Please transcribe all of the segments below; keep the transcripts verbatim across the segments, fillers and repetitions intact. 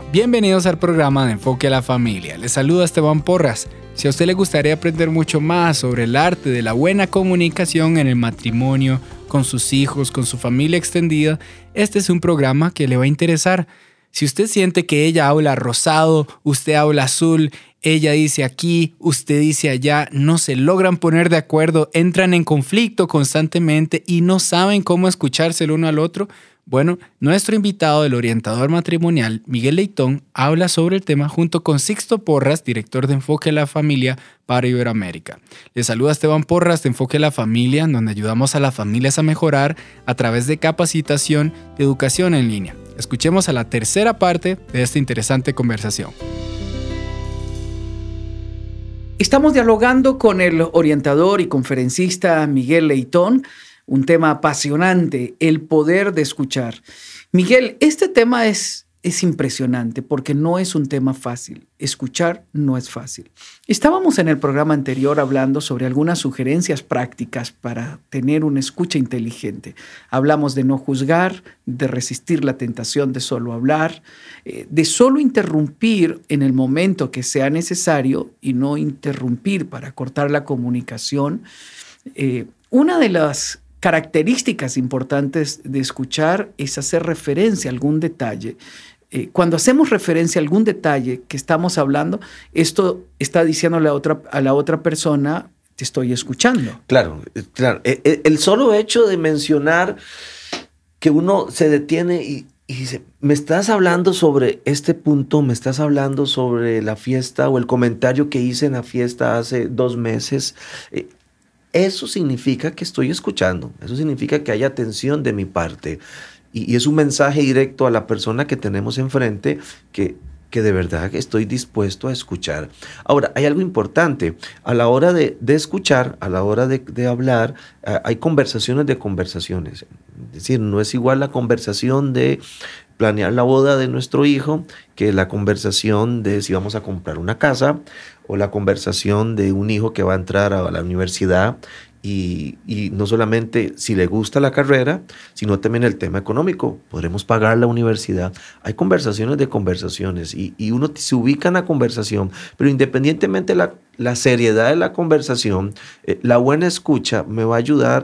Bienvenidos al programa de Enfoque a la Familia. Les saluda Esteban Porras. Si a usted le gustaría aprender mucho más sobre el arte de la buena comunicación en el matrimonio, con sus hijos, con su familia extendida, este es un programa que le va a interesar. Si usted siente que ella habla rosado, usted habla azul, ella dice aquí, usted dice allá, no se logran poner de acuerdo, entran en conflicto constantemente y no saben cómo escucharse el uno al otro, bueno, nuestro invitado, el orientador matrimonial, Miguel Leitón, habla sobre el tema junto con Sixto Porras, director de Enfoque a la Familia para Iberoamérica. Le saluda Esteban Porras de Enfoque a la Familia, en donde ayudamos a las familias a mejorar a través de capacitación y educación en línea. Escuchemos a la tercera parte de esta interesante conversación. Estamos dialogando con el orientador y conferencista Miguel Leitón, un tema apasionante, el poder de escuchar. Miguel, este tema es, es impresionante porque no es un tema fácil. Escuchar no es fácil. Estábamos en el programa anterior hablando sobre algunas sugerencias prácticas para tener una escucha inteligente. Hablamos de no juzgar, de resistir la tentación de solo hablar, eh, de solo interrumpir en el momento que sea necesario y no interrumpir para cortar la comunicación. Eh, una de las características importantes de escuchar es hacer referencia a algún detalle. Eh, cuando hacemos referencia a algún detalle que estamos hablando, esto está diciéndole a, otra, a la otra persona, te estoy escuchando. Claro, claro. El, el solo hecho de mencionar que uno se detiene y, y dice, me estás hablando sobre este punto, me estás hablando sobre la fiesta o el comentario que hice en la fiesta hace dos meses. Eh, Eso significa que estoy escuchando, eso significa que hay atención de mi parte y, y es un mensaje directo a la persona que tenemos enfrente que, que de verdad estoy dispuesto a escuchar. Ahora, hay algo importante, a la hora de, de escuchar, a la hora de, de hablar, uh, hay conversaciones de conversaciones, es decir, no es igual la conversación de planear la boda de nuestro hijo que la conversación de si vamos a comprar una casa o la conversación de un hijo que va a entrar a la universidad y, y no solamente si le gusta la carrera, sino también el tema económico. ¿Podremos pagar la universidad? Hay conversaciones de conversaciones y, y uno se ubica en la conversación, pero independientemente de la, la seriedad de la conversación, eh, la buena escucha me va a ayudar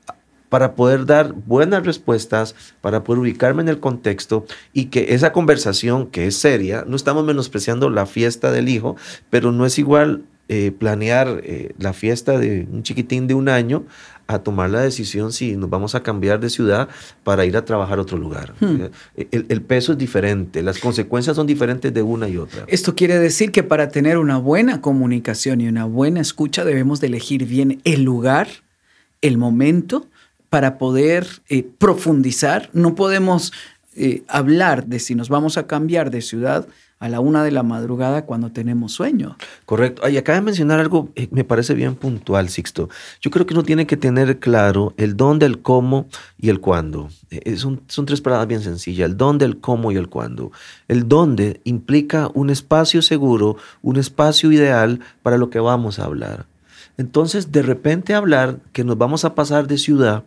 para poder dar buenas respuestas, para poder ubicarme en el contexto y que esa conversación que es seria, no estamos menospreciando la fiesta del hijo, pero no es igual eh, planear eh, la fiesta de un chiquitín de un año a tomar la decisión si nos vamos a cambiar de ciudad para ir a trabajar a otro lugar. Hmm. El, el peso es diferente, las consecuencias son diferentes de una y otra. Esto quiere decir que para tener una buena comunicación y una buena escucha debemos de elegir bien el lugar, el momento, para poder eh, profundizar. No podemos eh, hablar de si nos vamos a cambiar de ciudad a la una de la madrugada cuando tenemos sueño. Correcto. Y acaba de mencionar algo que eh, me parece bien puntual, Sixto. Yo creo que uno tiene que tener claro el dónde, el cómo y el cuándo. Eh, son, son tres palabras bien sencillas, el dónde, el cómo y el cuándo. El dónde implica un espacio seguro, un espacio ideal para lo que vamos a hablar. Entonces, de repente hablar que nos vamos a pasar de ciudad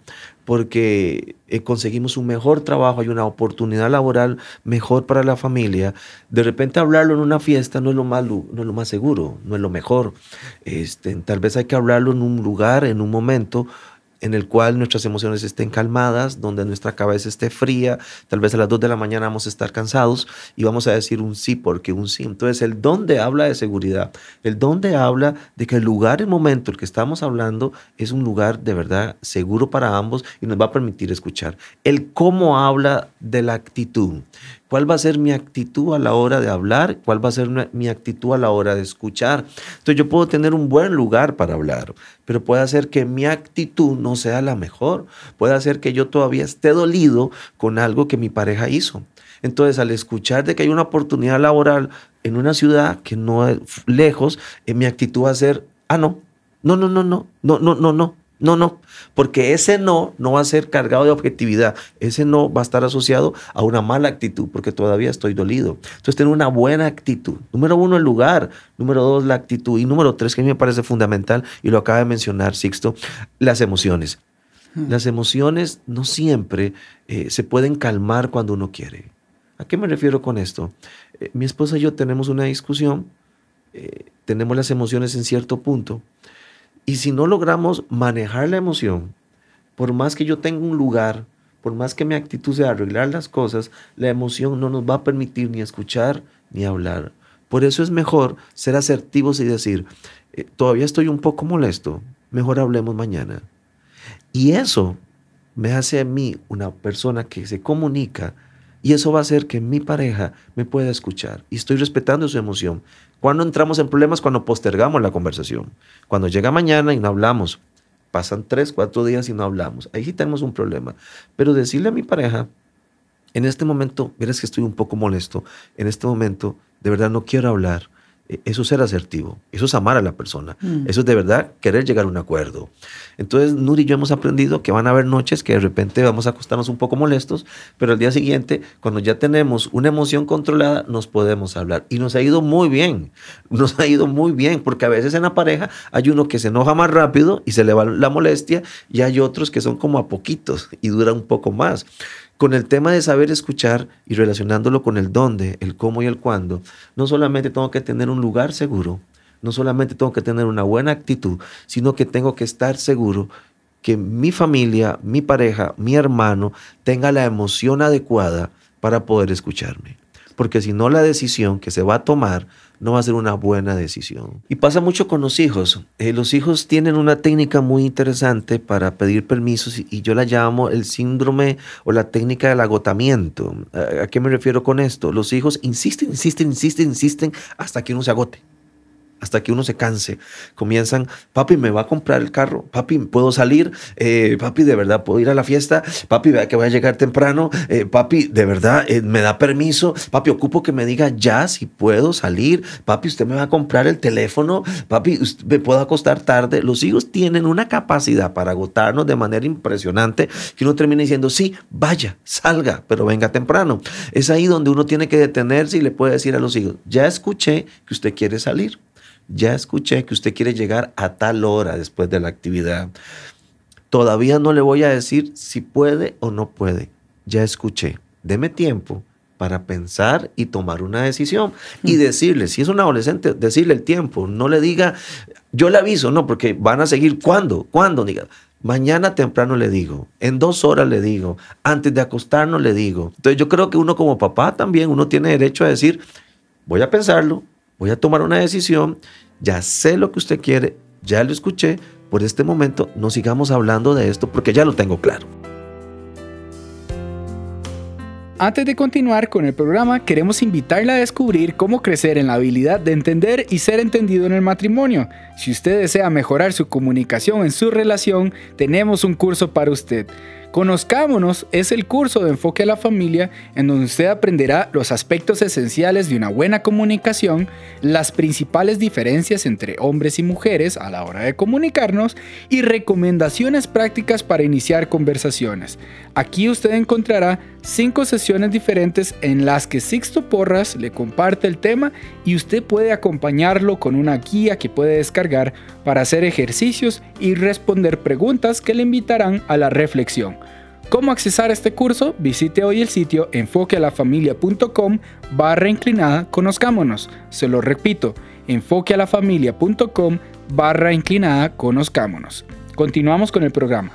porque eh, conseguimos un mejor trabajo, hay una oportunidad laboral mejor para la familia, de repente hablarlo en una fiesta no es lo más, no es lo más seguro, no es lo mejor. Este, tal vez hay que hablarlo en un lugar, en un momento en el cual nuestras emociones estén calmadas, donde nuestra cabeza esté fría, tal vez a las dos de la mañana vamos a estar cansados y vamos a decir un sí porque un sí. Entonces el dónde habla de seguridad, el dónde habla de que el lugar, el momento, el que estamos hablando es un lugar de verdad seguro para ambos y nos va a permitir escuchar. El cómo habla de la actitud. ¿Cuál va a ser mi actitud a la hora de hablar? ¿Cuál va a ser mi actitud a la hora de escuchar? Entonces yo puedo tener un buen lugar para hablar, pero puede hacer que mi actitud no sea la mejor. Puede hacer que yo todavía esté dolido con algo que mi pareja hizo. Entonces al escuchar de que hay una oportunidad laboral en una ciudad que no es lejos, eh, mi actitud va a ser, ah, no, no, no, no, no, no, no, no, no. No, no, porque ese no no va a ser cargado de objetividad. Ese no va a estar asociado a una mala actitud, porque todavía estoy dolido. Entonces, tener una buena actitud. Número uno, el lugar. Número dos, la actitud. Y número tres, que a mí me parece fundamental, y lo acaba de mencionar Sixto, las emociones. Hmm. Las emociones no siempre eh, se pueden calmar cuando uno quiere. ¿A qué me refiero con esto? Eh, mi esposa y yo tenemos una discusión, eh, tenemos las emociones en cierto punto, y si no logramos manejar la emoción, por más que yo tenga un lugar, por más que mi actitud sea arreglar las cosas, la emoción no nos va a permitir ni escuchar ni hablar. Por eso es mejor ser asertivos y decir, eh, todavía estoy un poco molesto, mejor hablemos mañana. Y eso me hace a mí una persona que se comunica, y eso va a hacer que mi pareja me pueda escuchar y estoy respetando su emoción. Cuando entramos en problemas, cuando postergamos la conversación, cuando llega mañana y no hablamos, pasan tres, cuatro días y no hablamos, ahí sí tenemos un problema. Pero decirle a mi pareja, en este momento, verás que estoy un poco molesto, en este momento de verdad no quiero hablar. Eso es ser asertivo, eso es amar a la persona, mm. eso es de verdad querer llegar a un acuerdo. Entonces, Nuri y yo hemos aprendido que van a haber noches que de repente vamos a acostarnos un poco molestos, pero al día siguiente, cuando ya tenemos una emoción controlada, nos podemos hablar. Y nos ha ido muy bien, nos ha ido muy bien, porque a veces en la pareja hay uno que se enoja más rápido y se le va la molestia, y hay otros que son como a poquitos y dura un poco más. Con el tema de saber escuchar y relacionándolo con el dónde, el cómo y el cuándo, no solamente tengo que tener un lugar seguro, no solamente tengo que tener una buena actitud, sino que tengo que estar seguro que mi familia, mi pareja, mi hermano tenga la emoción adecuada para poder escucharme. Porque si no, la decisión que se va a tomar no va a ser una buena decisión. Y pasa mucho con los hijos. Eh, los hijos tienen una técnica muy interesante para pedir permisos y, y yo la llamo el síndrome o la técnica del agotamiento. ¿A, a qué me refiero con esto? Los hijos insisten, insisten, insisten, insisten hasta que uno se agote. Hasta que uno se canse. Comienzan, papi, ¿me va a comprar el carro? Papi, ¿puedo salir? Eh, papi, ¿de verdad puedo ir a la fiesta? Papi, vea que voy a llegar temprano. Eh, papi, ¿de verdad eh, me da permiso? Papi, ocupo que me diga ya si puedo salir. Papi, ¿usted me va a comprar el teléfono? Papi, ¿usted me puedo acostar tarde? Los hijos tienen una capacidad para agotarnos de manera impresionante que uno termina diciendo, sí, vaya, salga, pero venga temprano. Es ahí donde uno tiene que detenerse y le puede decir a los hijos, ya escuché que usted quiere salir. Ya escuché que usted quiere llegar a tal hora después de la actividad. Todavía no le voy a decir si puede o no puede. Ya escuché. Deme tiempo para pensar y tomar una decisión. Y decirle, si es un adolescente, decirle el tiempo. No le diga, yo le aviso, no, porque van a seguir. ¿Cuándo? ¿Cuándo? Diga, mañana temprano le digo, en dos horas le digo, antes de acostarnos le digo. Entonces yo creo que uno como papá también, uno tiene derecho a decir, voy a pensarlo. Voy a tomar una decisión, ya sé lo que usted quiere, ya lo escuché, por este momento no sigamos hablando de esto porque ya lo tengo claro. Antes de continuar con el programa, queremos invitarla a descubrir cómo crecer en la habilidad de entender y ser entendido en el matrimonio. Si usted desea mejorar su comunicación en su relación, tenemos un curso para usted. Conozcámonos es el curso de enfoque a la familia en donde usted aprenderá los aspectos esenciales de una buena comunicación, las principales diferencias entre hombres y mujeres a la hora de comunicarnos y recomendaciones prácticas para iniciar conversaciones. Aquí usted encontrará cinco sesiones diferentes en las que Sixto Porras le comparte el tema y usted puede acompañarlo con una guía que puede descargar para hacer ejercicios y responder preguntas que le invitarán a la reflexión. ¿Cómo accesar a este curso? Visite hoy el sitio enfoquealafamilia.com barra inclinada conozcámonos. Se lo repito, enfoquealafamilia.com barra inclinada conozcámonos. Continuamos con el programa.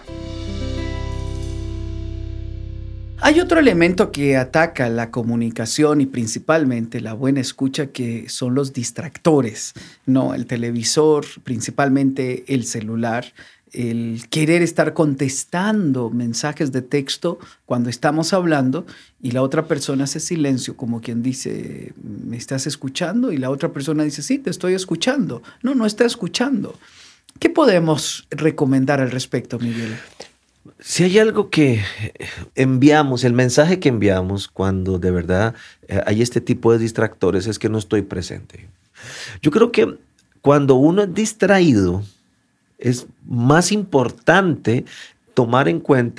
Hay otro elemento que ataca la comunicación y principalmente la buena escucha, que son los distractores, ¿no? El televisor, principalmente el celular, el querer estar contestando mensajes de texto cuando estamos hablando y la otra persona hace silencio, como quien dice, ¿me estás escuchando? Y la otra persona dice, sí, te estoy escuchando. No, no está escuchando. ¿Qué podemos recomendar al respecto, Miguel? Si hay algo que enviamos, el mensaje que enviamos cuando de verdad hay este tipo de distractores es que no estoy presente. Yo creo que cuando uno es distraído es más importante tomar en cuenta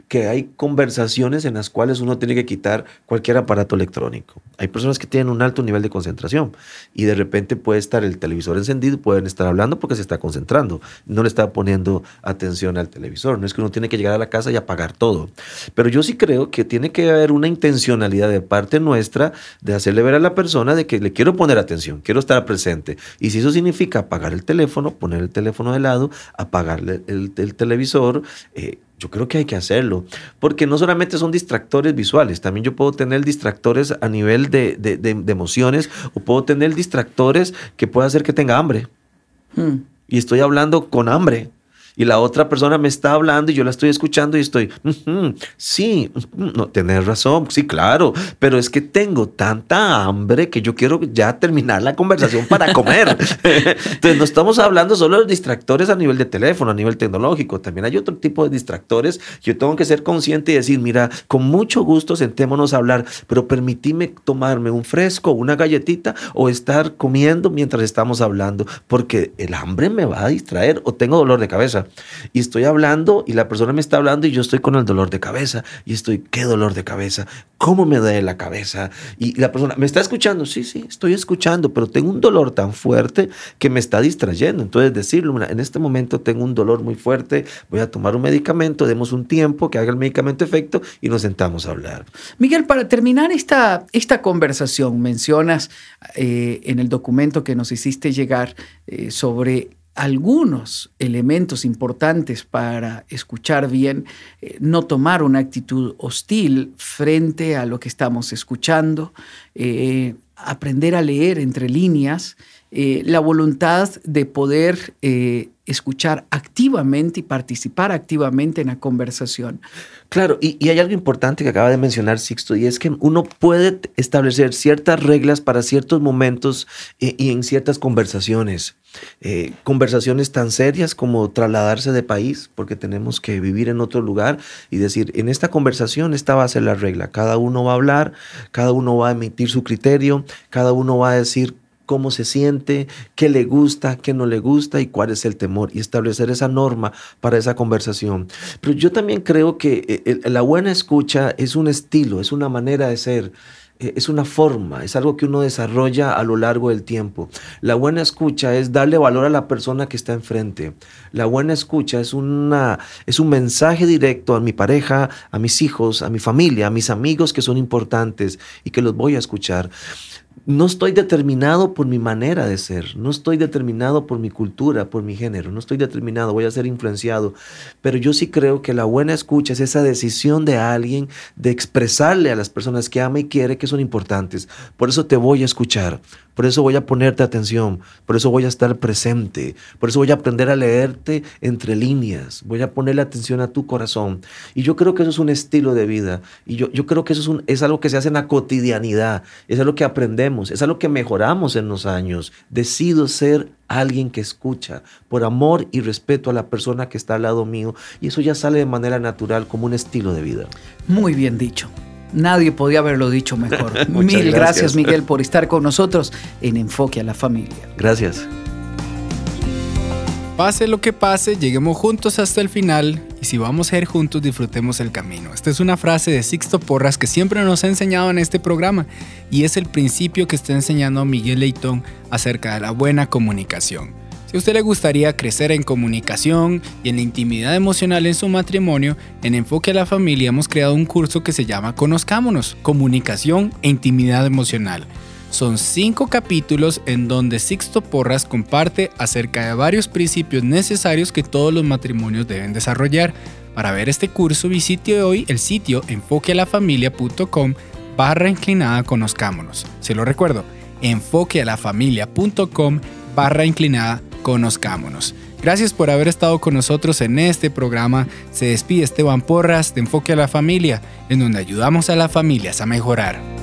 que hay conversaciones en las cuales uno tiene que quitar cualquier aparato electrónico. Hay personas que tienen un alto nivel de concentración y de repente puede estar el televisor encendido, pueden estar hablando porque se está concentrando, no le está poniendo atención al televisor. No es que uno tiene que llegar a la casa y apagar todo. Pero yo sí creo que tiene que haber una intencionalidad de parte nuestra de hacerle ver a la persona de que le quiero poner atención, quiero estar presente. Y si eso significa apagar el teléfono, poner el teléfono de lado, apagarle el, el televisor, eh, yo creo que hay que hacerlo, porque no solamente son distractores visuales, también yo puedo tener distractores a nivel de, de, de, de emociones, o puedo tener distractores que puede hacer que tenga hambre. Hmm. Y estoy hablando con hambre. Y la otra persona me está hablando y yo la estoy escuchando y estoy, uh-huh, sí, uh-huh, no, tenés razón, sí, claro, pero es que tengo tanta hambre que yo quiero ya terminar la conversación para comer. Entonces no estamos hablando solo de los distractores a nivel de teléfono, a nivel tecnológico, también hay otro tipo de distractores. Yo tengo que ser consciente y decir, mira, con mucho gusto sentémonos a hablar, pero permitime tomarme un fresco, una galletita o estar comiendo mientras estamos hablando, porque el hambre me va a distraer o tengo dolor de cabeza. Y estoy hablando y la persona me está hablando y yo estoy con el dolor de cabeza y estoy, ¿qué dolor de cabeza? ¿Cómo me duele la cabeza? Y la persona, ¿me está escuchando? Sí, sí, estoy escuchando, pero tengo un dolor tan fuerte que me está distrayendo. Entonces decirlo, mira, en este momento tengo un dolor muy fuerte, voy a tomar un medicamento, demos un tiempo que haga el medicamento efecto y nos sentamos a hablar. Miguel, para terminar esta, esta conversación, mencionas eh, en el documento que nos hiciste llegar eh, sobre algunos elementos importantes para escuchar bien, eh, no tomar una actitud hostil frente a lo que estamos escuchando, eh, aprender a leer entre líneas, eh, la voluntad de poder eh, escuchar activamente y participar activamente en la conversación. Claro, y, y hay algo importante que acaba de mencionar Sixto, y es que uno puede establecer ciertas reglas para ciertos momentos eh, y en ciertas conversaciones. Eh, conversaciones tan serias como trasladarse de país, porque tenemos que vivir en otro lugar y decir, en esta conversación esta va a ser la regla. Cada uno va a hablar, cada uno va a emitir su criterio, cada uno va a decir cómo se siente, qué le gusta, qué no le gusta y cuál es el temor, y establecer esa norma para esa conversación. Pero yo también creo que el, la buena escucha es un estilo, es una manera de ser, es una forma, es algo que uno desarrolla a lo largo del tiempo. La buena escucha es darle valor a la persona que está enfrente. La buena escucha es, una, es un mensaje directo a mi pareja, a mis hijos, a mi familia, a mis amigos que son importantes y que los voy a escuchar. No estoy determinado por mi manera de ser, no estoy determinado por mi cultura, por mi género, no estoy determinado, voy a ser influenciado, pero yo sí creo que la buena escucha es esa decisión de alguien de expresarle a las personas que ama y quiere que son importantes. Por eso te voy a escuchar, por eso voy a ponerte atención, por eso voy a estar presente, por eso voy a aprender a leerte entre líneas, voy a ponerle atención a tu corazón. Y yo creo que eso es un estilo de vida, y yo, yo creo que eso es, un, es algo que se hace en la cotidianidad, es algo que aprendemos. Es algo que mejoramos en los años. Decido ser alguien que escucha por amor y respeto a la persona que está al lado mío, y eso ya sale de manera natural como un estilo de vida. Muy bien dicho. Nadie podía haberlo dicho mejor. Mil gracias. gracias, Miguel, por estar con nosotros en Enfoque a la Familia. Gracias. Pase lo que pase, lleguemos juntos hasta el final, y si vamos a ir juntos, disfrutemos el camino. Esta es una frase de Sixto Porras que siempre nos ha enseñado en este programa, y es el principio que está enseñando Miguel Leitón acerca de la buena comunicación. Si a usted le gustaría crecer en comunicación y en la intimidad emocional en su matrimonio, en Enfoque a la Familia hemos creado un curso que se llama Conozcámonos, Comunicación e Intimidad Emocional. Son cinco capítulos en donde Sixto Porras comparte acerca de varios principios necesarios que todos los matrimonios deben desarrollar. Para ver este curso, visite hoy el sitio enfoquealafamilia.com barra inclinada conozcámonos. Se lo recuerdo, enfoquealafamilia.com barra inclinada conozcámonos. Gracias por haber estado con nosotros en este programa. Se despide Esteban Porras de Enfoque a la Familia, en donde ayudamos a las familias a mejorar.